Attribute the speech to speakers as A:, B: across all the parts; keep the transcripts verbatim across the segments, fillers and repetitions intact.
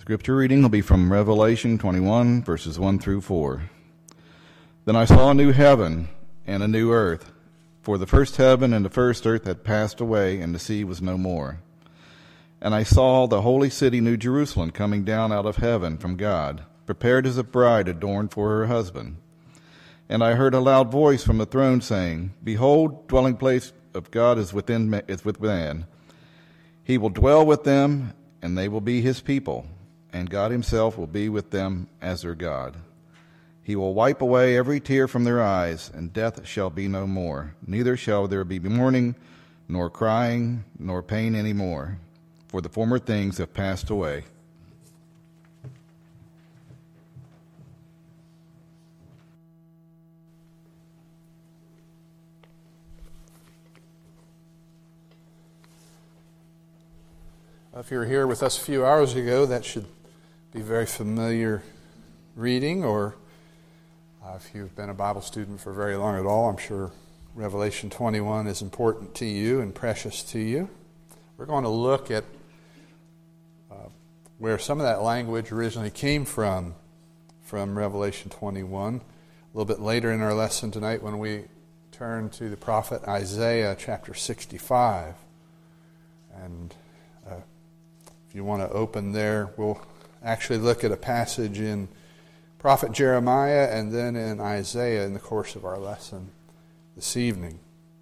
A: Scripture reading will be from Revelation twenty-one, verses one through four. Then I saw a new heaven and a new earth, for the first heaven and the first earth had passed away, and the sea was no more. And I saw the holy city, New Jerusalem, coming down out of heaven from God, prepared as a bride adorned for her husband. And I heard a loud voice from the throne saying, Behold, dwelling place of God is within is with man. He will dwell with them, and they will be his people, and God himself will be with them as their God. He will wipe away every tear from their eyes, and death shall be no more. Neither shall there be mourning, nor crying, nor pain any more, for the former things have passed away.
B: If you were here with us a few hours ago, that should be very familiar reading, or uh, if you've been a Bible student for very long at all, I'm sure Revelation twenty-one is important to you and precious to you. We're going to look at uh, where some of that language originally came from, from Revelation twenty-one. A little bit later in our lesson tonight when we turn to the prophet Isaiah chapter sixty-five. And uh, if you want to open there, we'll actually look at a passage in prophet Jeremiah and then in Isaiah in the course of our lesson this evening.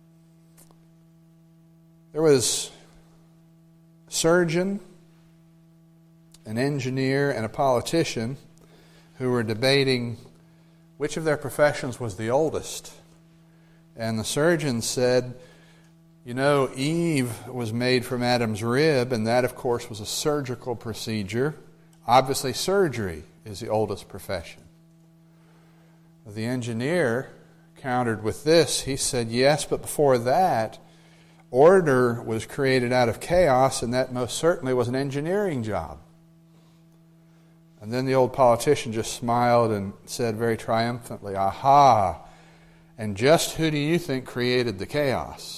B: There was a surgeon, an engineer, and a politician who were debating which of their professions was the oldest. And the surgeon said, you know, Eve was made from Adam's rib, and that, of course, was a surgical procedure. Obviously, surgery is the oldest profession. The engineer countered with this. He said, yes, but before that, order was created out of chaos, and that most certainly was an engineering job. And then the old politician just smiled and said very triumphantly, aha, and just who do you think created the chaos?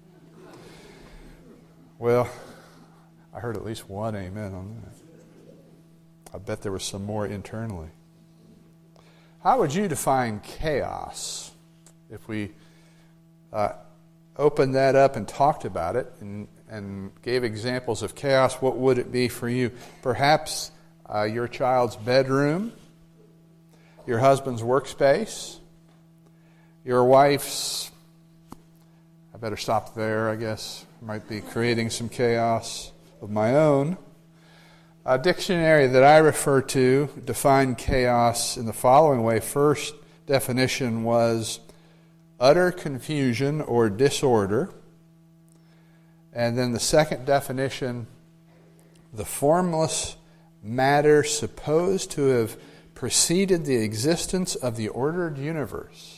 B: Well, I heard at least one amen on that. I bet there was some more internally. How would you define chaos? If we uh, opened that up and talked about it and, and gave examples of chaos, what would it be for you? Perhaps uh, your child's bedroom, your husband's workspace, your wife's, I better stop there, I guess. Might be creating some chaos of my own. A dictionary that I refer to defined chaos in the following way. First definition was utter confusion or disorder. And then the second definition, the formless matter supposed to have preceded the existence of the ordered universe.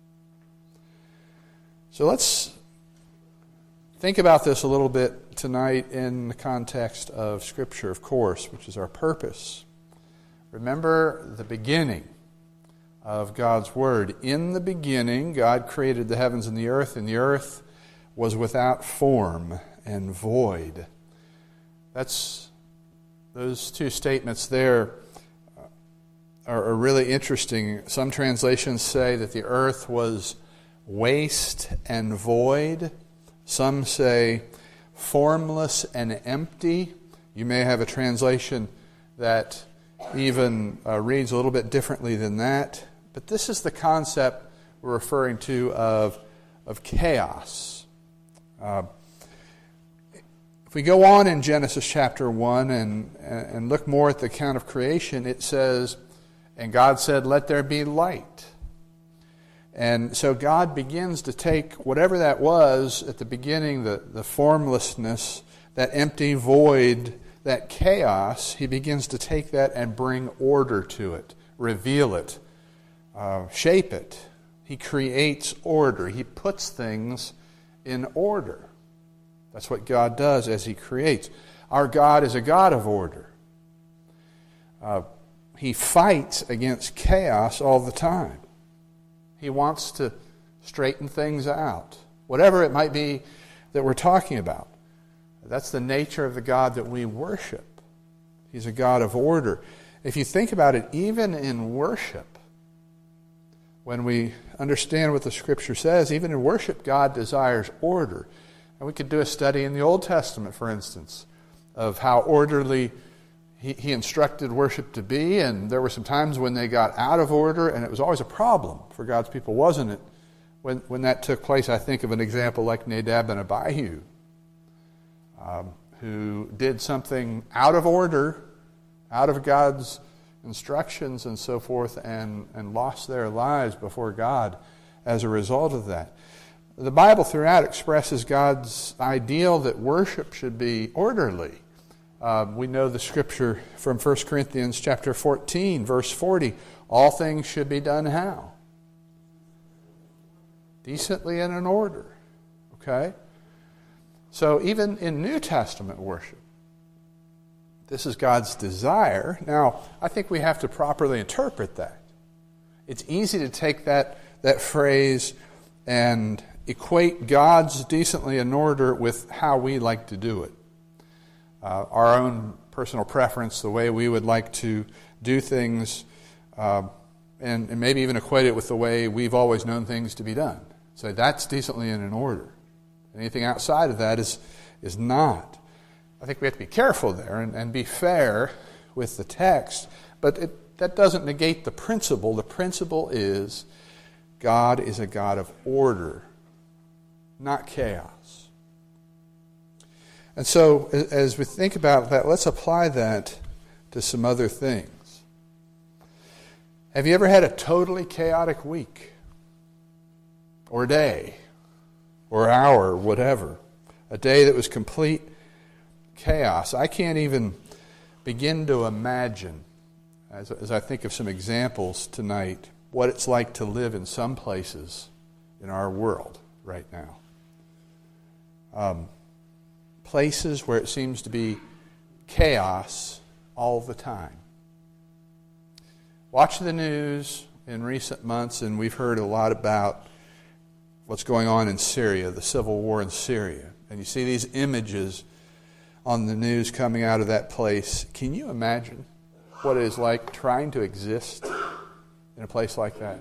B: So let's think about this a little bit tonight in the context of Scripture, of course, which is our purpose. Remember the beginning of God's Word. In the beginning, God created the heavens and the earth, and the earth was without form and void. That's those two statements there are, are really interesting. Some translations say that the earth was waste and void. Some say formless and empty. You may have a translation that even uh, reads a little bit differently than that. But this is the concept we're referring to of, of chaos. Uh, if we go on in Genesis chapter one and, and look more at the account of creation, it says, and God said, let there be light. And so God begins to take whatever that was at the beginning, the, the formlessness, that empty void, that chaos, he begins to take that and bring order to it, reveal it, uh, shape it. He creates order. He puts things in order. That's what God does as he creates. Our God is a God of order. Uh, he fights against chaos all the time. He wants to straighten things out, whatever it might be that we're talking about. That's the nature of the God that we worship. He's a God of order. If you think about it, even in worship, when we understand what the Scripture says, even in worship, God desires order. And we could do a study in the Old Testament, for instance, of how orderly he, he instructed worship to be, and there were some times when they got out of order, and it was always a problem for God's people, wasn't it? When, when that took place, I think of an example like Nadab and Abihu, um, who did something out of order, out of God's instructions and so forth, and, and lost their lives before God as a result of that. The Bible throughout expresses God's ideal that worship should be orderly. Uh, we know the scripture from First Corinthians chapter fourteen, verse forty. All things should be done how? Decently and in order. Okay? So even in New Testament worship, this is God's desire. Now, I think we have to properly interpret that. It's easy to take that, that phrase and equate God's decently in order with how we like to do it. Uh, our own personal preference, the way we would like to do things, uh, and, and maybe even equate it with the way we've always known things to be done. So that's decently and in order. Anything outside of that is, is not. I think we have to be careful there and, and be fair with the text, but it, that doesn't negate the principle. The principle is God is a God of order, not chaos. And so as we think about that, let's apply that to some other things. Have you ever had a totally chaotic week? Or day? Or hour? Or whatever? A day that was complete chaos. I can't even begin to imagine, as, as I think of some examples tonight, what it's like to live in some places in our world right now. Um, places where it seems to be chaos all the time. Watch the news in recent months, and we've heard a lot about what's going on in Syria, the civil war in Syria. And you see these images on the news coming out of that place. Can you imagine what it is like trying to exist in a place like that?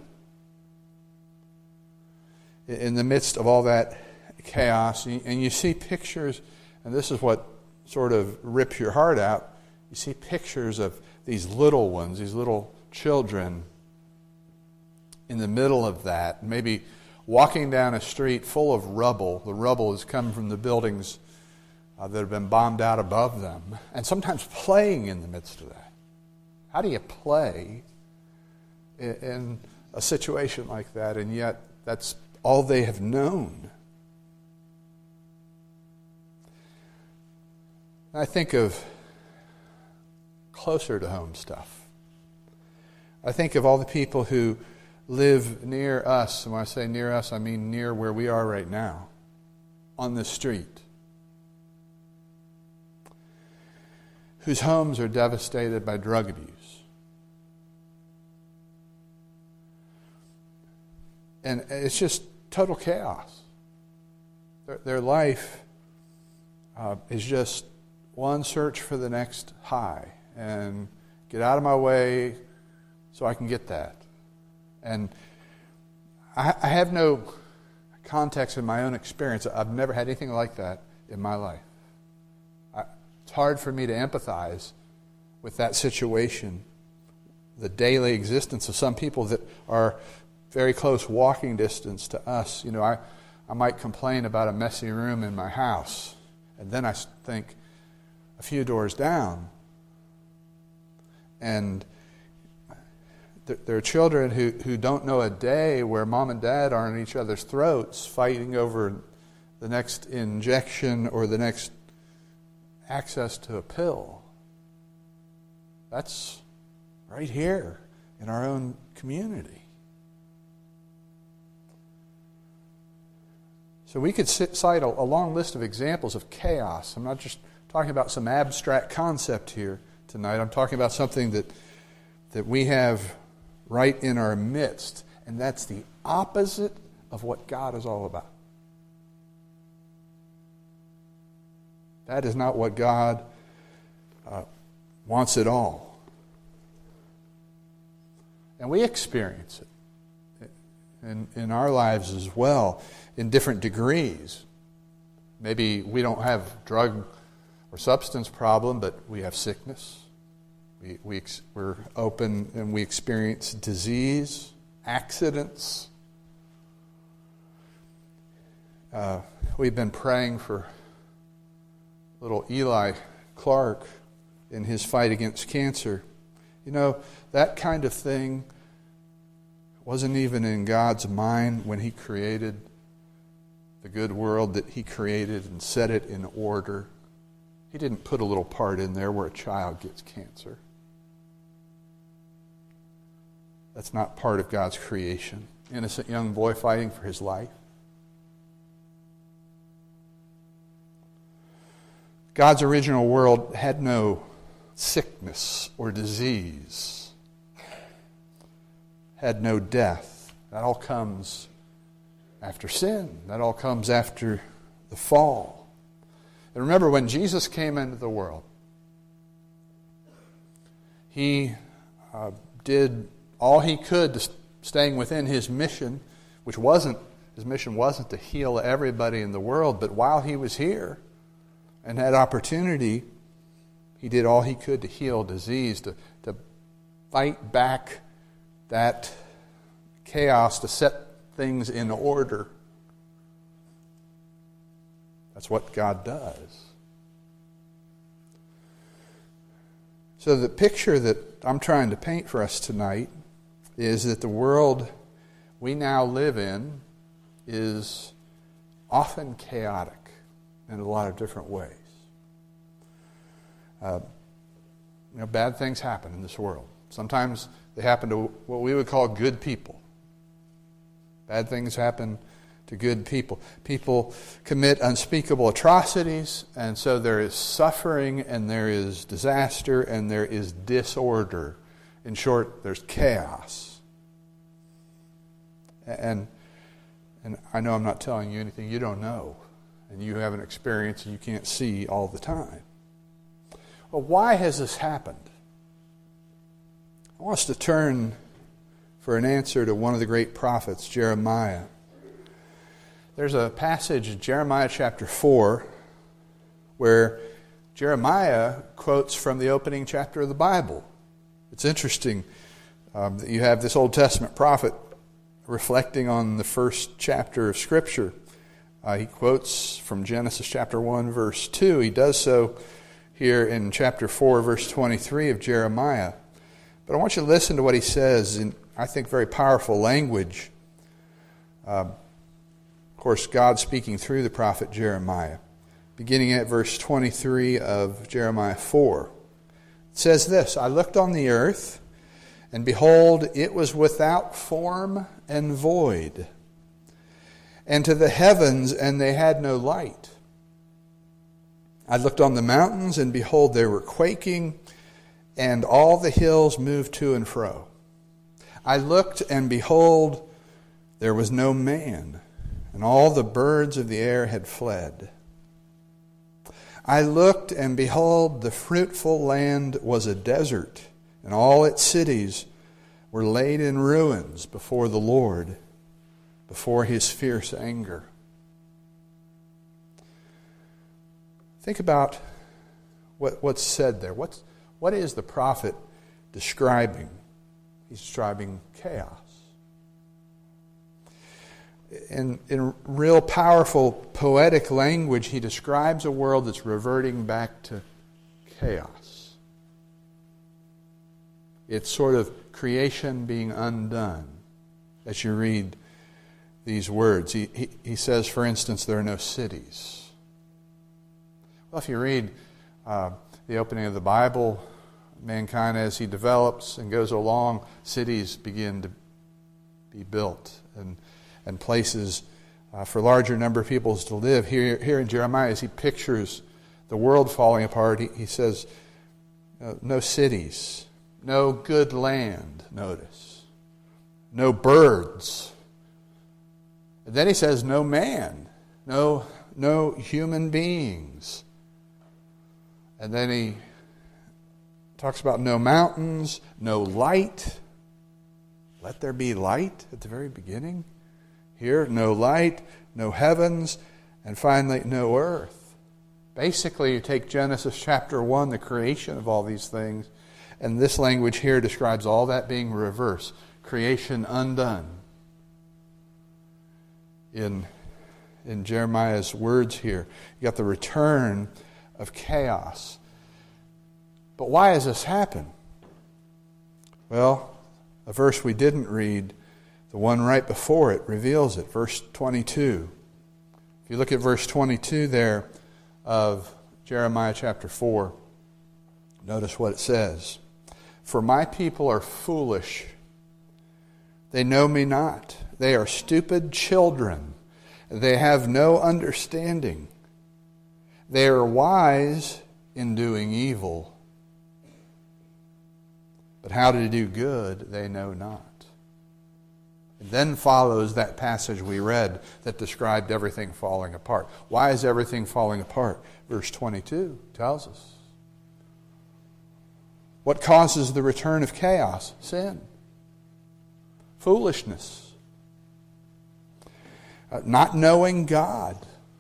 B: In the midst of all that chaos, and you see pictures, and this is what sort of rips your heart out, you see pictures of these little ones, these little children in the middle of that, maybe walking down a street full of rubble. The rubble has come from the buildings uh, that have been bombed out above them, and sometimes playing in the midst of that. How do you play in, in a situation like that, and yet that's all they have known? I think of closer to home stuff. I think of all the people who live near us, and when I say near us, I mean near where we are right now, on the street, whose homes are devastated by drug abuse. And it's just total chaos. Their, their life uh, is just one search for the next high, and get out of my way so I can get that. And I, I have no context in my own experience. I've never had anything like that in my life. I, it's hard for me to empathize with that situation, the daily existence of some people that are very close walking distance to us. You know, I, I might complain about a messy room in my house, and then I think a few doors down, and there are children who, who don't know a day where mom and dad are on each other's throats fighting over the next injection or the next access to a pill. That's right here in our own community. So we could sit, cite a, a long list of examples of chaos. I'm not just talking about some abstract concept here tonight. I'm talking about something that that we have right in our midst, and that's the opposite of what God is all about. That is not what God uh, wants it all. And we experience it in, in our lives as well, in different degrees. Maybe we don't have drug or substance problem, but we have sickness. We, we, we're open and we experience disease, accidents. Uh, we've been praying for little Eli Clark in his fight against cancer. You know, that kind of thing wasn't even in God's mind when He created the good world that He created and set it in order. He didn't put a little part in there where a child gets cancer. That's not part of God's creation. Innocent young boy fighting for his life. God's original world had no sickness or disease, had no death. That all comes after sin. That all comes after the fall. And remember, when Jesus came into the world, He uh, did all He could to staying within His mission, which wasn't, His mission wasn't to heal everybody in the world, but while He was here and had opportunity, He did all He could to heal disease, to, to fight back that chaos, to set things in order. That's what God does. So the picture that I'm trying to paint for us tonight is that the world we now live in is often chaotic in a lot of different ways. Uh, you know, bad things happen in this world. Sometimes they happen to what we would call good people. Bad things happen to good people. People commit unspeakable atrocities, and so there is suffering, and there is disaster, and there is disorder. In short, there's chaos. And and I know I'm not telling you anything you don't know, and you haven't experienced and you can't see all the time. Well, why has this happened? I want us to turn for an answer to one of the great prophets, Jeremiah. There's a passage in Jeremiah chapter four where Jeremiah quotes from the opening chapter of the Bible. It's interesting um, that you have this Old Testament prophet reflecting on the first chapter of Scripture. Uh, he quotes from Genesis chapter one, verse two. He does so here in chapter four, verse twenty-three of Jeremiah. But I want you to listen to what he says in, I think, very powerful language. Uh, of course, God speaking through the prophet Jeremiah. Beginning at verse twenty-three of Jeremiah four. It says this, I looked on the earth, and behold, it was without form and void. And to the heavens, and they had no light. I looked on the mountains, and behold, they were quaking, and all the hills moved to and fro. I looked, and behold, there was no man, and all the birds of the air had fled. I looked, and behold, the fruitful land was a desert, and all its cities were laid in ruins before the Lord, before His fierce anger. Think about what, what's said there. What's, what is the prophet describing? He's describing chaos. In, in real powerful poetic language, he describes a world that's reverting back to chaos. It's sort of creation being undone as you read these words. He, he, he says, for instance, there are no cities. Well, if you read uh, the opening of the Bible, mankind as he develops and goes along, cities begin to be built and and places uh, for a larger number of people to live. Here, here in Jeremiah, as he pictures the world falling apart, he, he says, uh, no cities, no good land, notice, no birds. And then he says, no man, no, no human beings. And then he talks about no mountains, no light. Let there be light at the very beginning. Here, no light, no heavens, and finally, no earth. Basically, you take Genesis chapter one, the creation of all these things, and this language here describes all that being reversed. Creation undone. In, in Jeremiah's words here, you got the return of chaos. But why has this happened? Well, a verse we didn't read, the one right before it, reveals it. Verse twenty-two. If you look at verse twenty-two there of Jeremiah chapter four, notice what it says. For my people are foolish. They know me not. They are stupid children. They have no understanding. They are wise in doing evil. But how to do good they know not. And then follows that passage we read that described everything falling apart. Why is everything falling apart? Verse twenty-two tells us. What causes the return of chaos? Sin. Foolishness. Uh, not knowing God.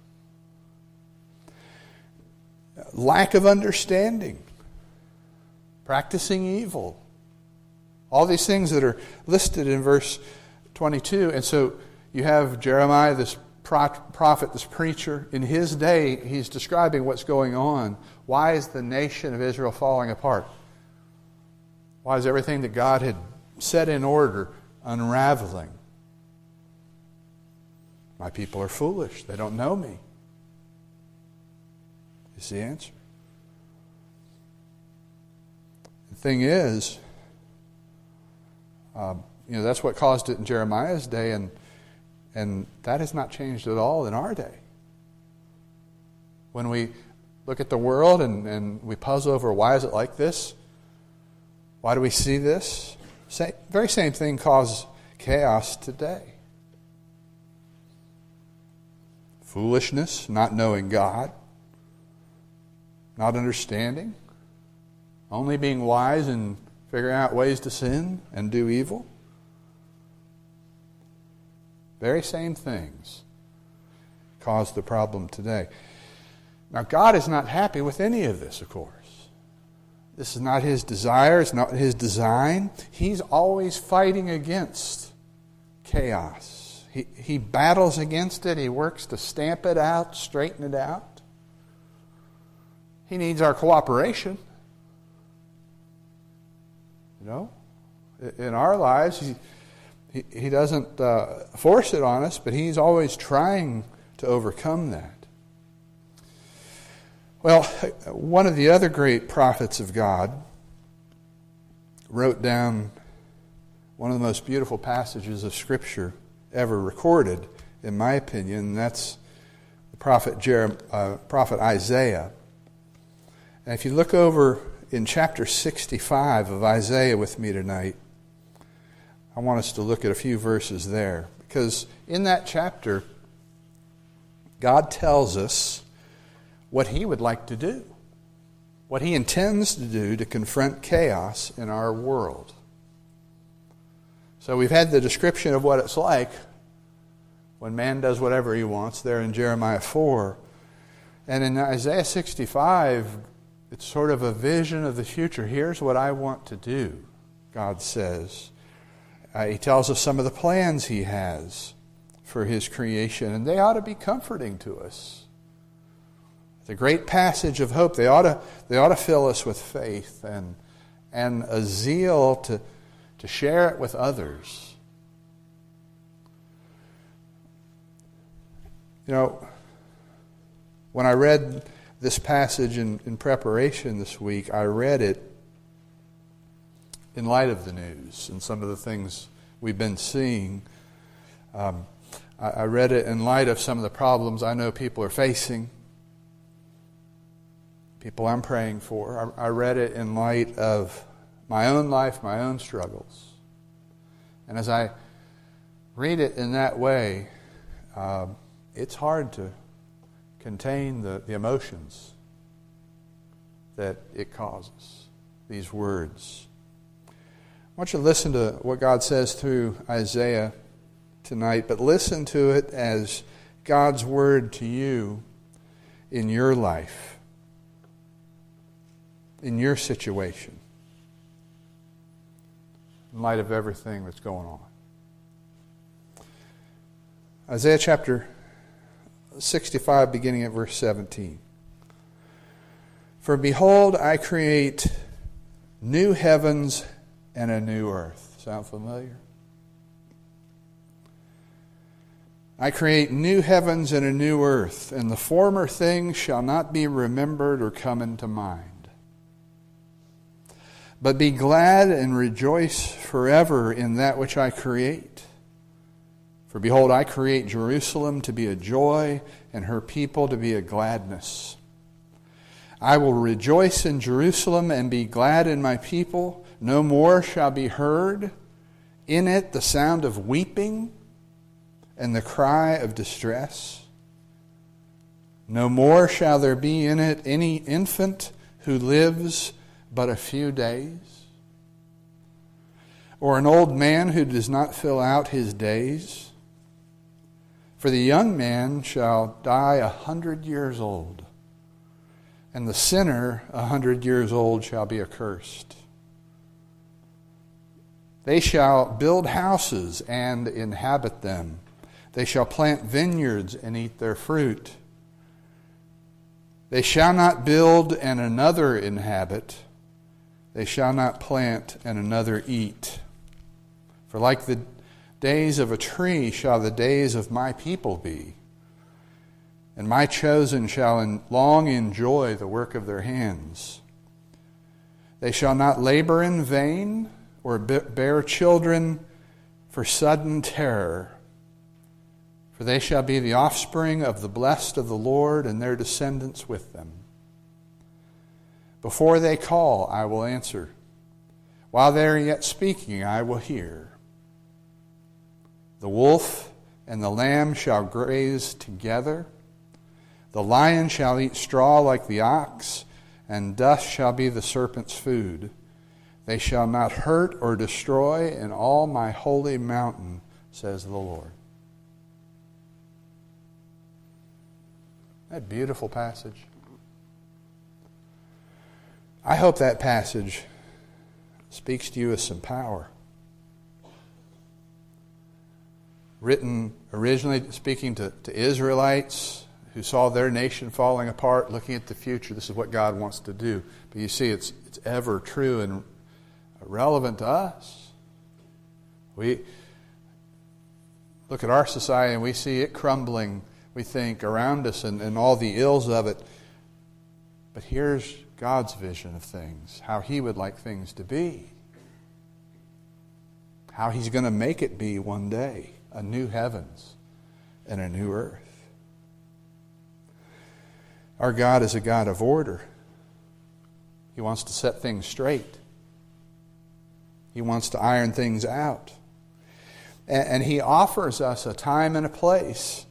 B: Lack of understanding. Practicing evil. All these things that are listed in verse twenty-two. And so you have Jeremiah, this prophet, this preacher. In his day, he's describing what's going on. Why is the nation of Israel falling apart? Why is everything that God had set in order unraveling? My people are foolish. They don't know me. Is the answer. The thing is, um, you know, that's what caused it in Jeremiah's day, and and that has not changed at all in our day. When we look at the world and, and we puzzle over why is it like this? Why do we see this? Same, very same thing causes chaos today. Foolishness, not knowing God, not understanding, only being wise and figuring out ways to sin and do evil. Very same things cause the problem today. Now, God is not happy with any of this, of course. This is not His desire. It's not His design. He's always fighting against chaos. He, he battles against it. He works to stamp it out, straighten it out. He needs our cooperation. You know, in our lives, He, he, he doesn't uh, force it on us, but He's always trying to overcome that. Well, one of the other great prophets of God wrote down one of the most beautiful passages of Scripture ever recorded, in my opinion, and that's the prophet, Jeremiah, uh, prophet Isaiah. And if you look over in chapter sixty-five of Isaiah with me tonight, I want us to look at a few verses there. Because in that chapter, God tells us what He would like to do, what He intends to do to confront chaos in our world. So we've had the description of what it's like when man does whatever he wants there in Jeremiah four. And in Isaiah sixty-five, it's sort of a vision of the future. Here's what I want to do, God says. Uh, he tells us some of the plans He has for His creation, and they ought to be comforting to us. It's a great passage of hope. They ought to, they ought to fill us with faith and, and a zeal to, to share it with others. You know, when I read this passage in, in preparation this week, I read it in light of the news and some of the things we've been seeing. Um, I, I read it in light of some of the problems I know people are facing. People I'm praying for. I, I read it in light of my own life, my own struggles. And as I read it in that way, uh, it's hard to contain the, the emotions that it causes. these words. I want you to listen to what God says through Isaiah tonight, but listen to it as God's word to you in your life, in your situation, in light of everything that's going on. Isaiah chapter sixty-five, beginning at verse seventeen. For behold, I create new heavens and a new earth. Sound familiar? I create new heavens and a new earth, and the former things shall not be remembered or come into mind. But be glad and rejoice forever in that which I create. For behold, I create Jerusalem to be a joy, and her people to be a gladness. I will rejoice in Jerusalem and be glad in my people. No more shall be heard in it the sound of weeping and the cry of distress. No more shall there be in it any infant who lives but a few days, or an old man who does not fill out his days. For the young man shall die a hundred years old, and the sinner a hundred years old shall be accursed. They shall build houses and inhabit them. They shall plant vineyards and eat their fruit. They shall not build and another inhabit. They shall not plant and another eat. For like the days of a tree shall the days of my people be, and my chosen shall long enjoy the work of their hands. They shall not labor in vain, or bear children for sudden terror. For they shall be the offspring of the blessed of the Lord, and their descendants with them. Before they call, I will answer. While they are yet speaking, I will hear. The wolf and the lamb shall graze together. The lion shall eat straw like the ox, and dust shall be the serpent's food. They shall not hurt or destroy in all my holy mountain, says the Lord. That beautiful passage. I hope that passage speaks to you with some power. Written originally speaking to, to Israelites who saw their nation falling apart, looking at the future. This is what God wants to do. But you see, it's it's ever true and relevant to us. We look at our society and we see it crumbling, we think, around us and, and all the ills of it. But here's God's vision of things, how He would like things to be, how He's going to make it be one day, a new heavens and a new earth. Our God is a God of order. He wants to set things straight. He wants to iron things out. And, and He offers us a time and a place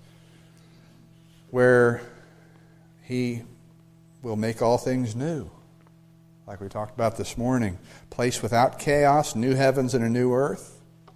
B: where He will make all things new. Like we talked about this morning. Place without chaos, new heavens and a new earth.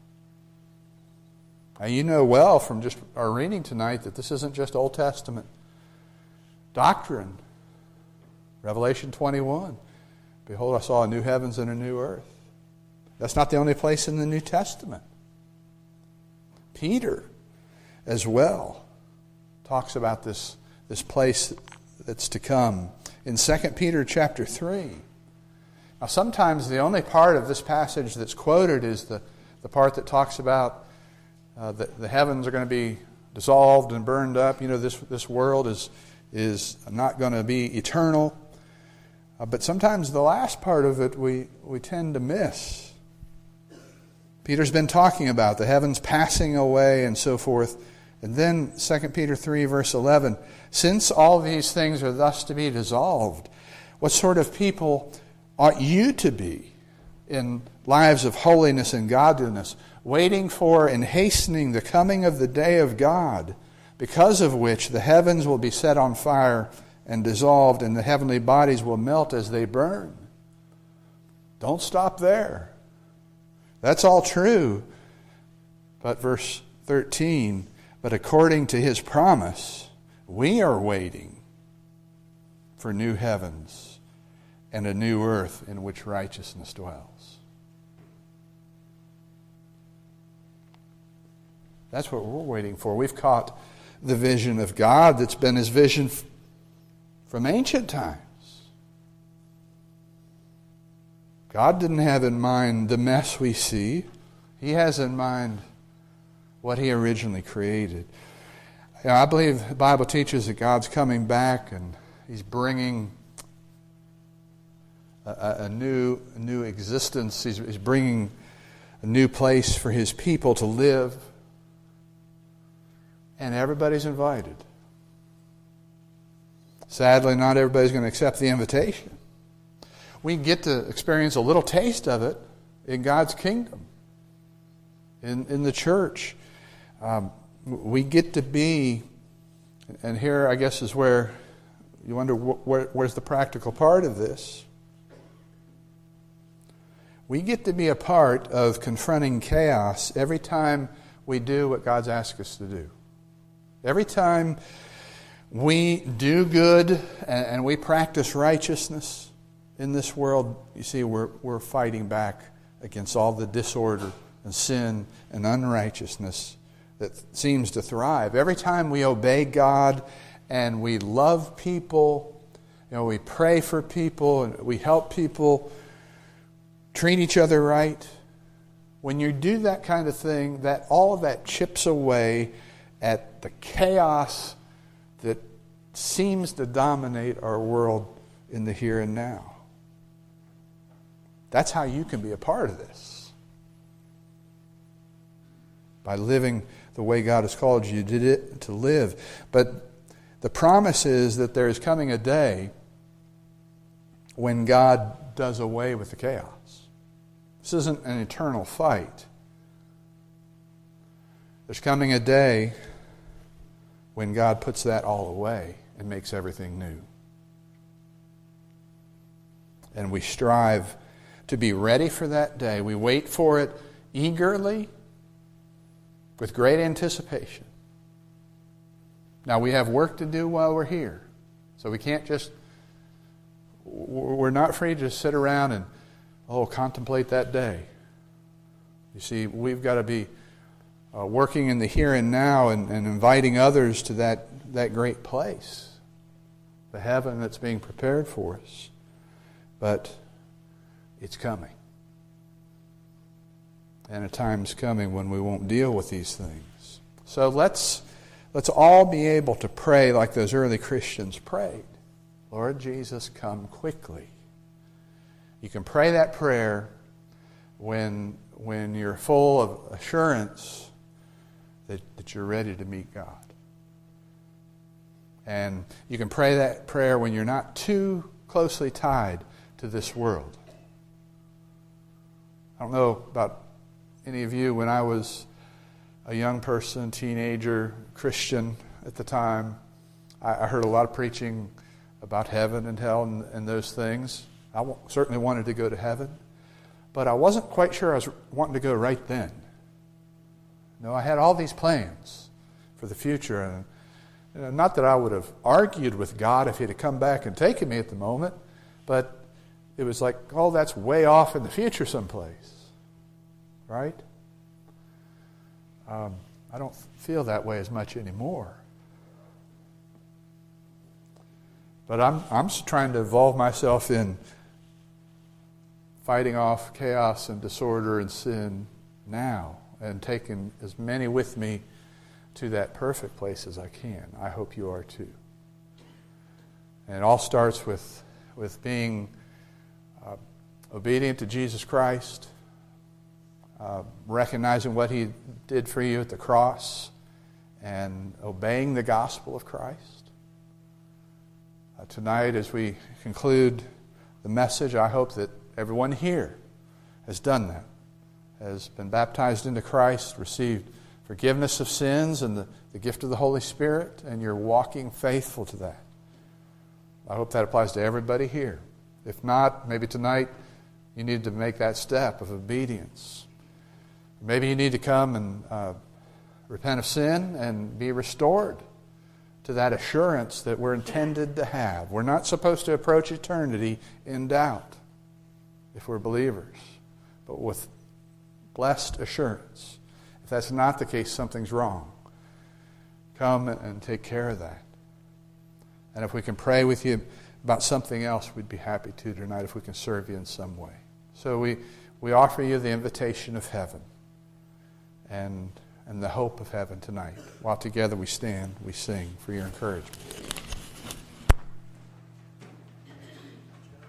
B: Now you know well from just our reading tonight that this isn't just Old Testament doctrine. Revelation twenty-one. Behold, I saw a new heavens and a new earth. That's not the only place in the New Testament. Peter, as well, talks about this, this place that's to come in Second Peter chapter three. Now, sometimes the only part of this passage that's quoted is the, the part that talks about uh, the, the heavens are going to be dissolved and burned up. You know, this this world is is not going to be eternal. Uh, but sometimes the last part of it we, we tend to miss. Peter's been talking about the heavens passing away and so forth. And then Second Peter three, verse eleven, since all these things are thus to be dissolved, what sort of people ought you to be in lives of holiness and godliness, waiting for and hastening the coming of the day of God, because of which the heavens will be set on fire and dissolved, and the heavenly bodies will melt as they burn? Don't stop there. That's all true. But verse thirteen, but according to his promise, we are waiting for new heavens and a new earth in which righteousness dwells. That's what we're waiting for. We've caught the vision of God that's been his vision from ancient times. God didn't have in mind the mess we see. He has in mind what he originally created. You know, I believe the Bible teaches that God's coming back and he's bringing a, a, new, a new existence. He's, he's bringing a new place for his people to live. And everybody's invited. Sadly, not everybody's going to accept the invitation. We get to experience a little taste of it in God's kingdom, in, in the church. Um, we get to be, and here I guess is where you wonder wh- where, where's the practical part of this. We get to be a part of confronting chaos every time we do what God's asked us to do. Every time we do good and, and we practice righteousness in this world, you see, we're, we're fighting back against all the disorder and sin and unrighteousness that seems to thrive. Every time we obey God and we love people, you know, we pray for people and we help people, treat each other right. When you do that kind of thing, that all of that chips away at the chaos that seems to dominate our world in the here and now. That's how you can be a part of this. By living the way God has called you to live. But the promise is that there is coming a day when God does away with the chaos. This isn't an eternal fight. There's coming a day when God puts that all away and makes everything new. And we strive to be ready for that day. We wait for it eagerly, with great anticipation. Now, we have work to do while we're here. So we can't just, we're not free to just sit around and, oh, contemplate that day. You see, we've got to be uh, working in the here and now and, and inviting others to that, that great place, the heaven that's being prepared for us. But it's coming. And a time's coming when we won't deal with these things. So let's let's all be able to pray like those early Christians prayed. Lord Jesus, come quickly. You can pray that prayer when when you're full of assurance that, that you're ready to meet God. And you can pray that prayer when you're not too closely tied to this world. I don't know about any of you. When I was a young person, teenager, Christian at the time, I, I heard a lot of preaching about heaven and hell and, and those things. I w- certainly wanted to go to heaven, but I wasn't quite sure I was wanting to go right then. No, I had all these plans for the future, and you know, not that I would have argued with God if He'd have come back and taken me at the moment, but it was like, oh, that's way off in the future someplace. Right? Um, I don't feel that way as much anymore. But I'm I'm trying to involve myself in fighting off chaos and disorder and sin now, and taking as many with me to that perfect place as I can. I hope you are too. And it all starts with with being uh, obedient to Jesus Christ, uh, recognizing what He did for you at the cross, and obeying the gospel of Christ. Uh, tonight, as we conclude the message, I hope that everyone here has done that, has been baptized into Christ, received forgiveness of sins and the, the gift of the Holy Spirit, and you're walking faithful to that. I hope that applies to everybody here. If not, maybe tonight You need to make that step of obedience. Maybe you need to come and uh, repent of sin and be restored to that assurance that we're intended to have. We're not supposed to approach eternity in doubt if we're believers, but with blessed assurance. If that's not the case, something's wrong. Come and take care of that. And if we can pray with you about something else, we'd be happy to tonight if we can serve you in some way. So we, we offer you the invitation of heaven and, and the hope of heaven tonight. While together we stand, we sing for your encouragement.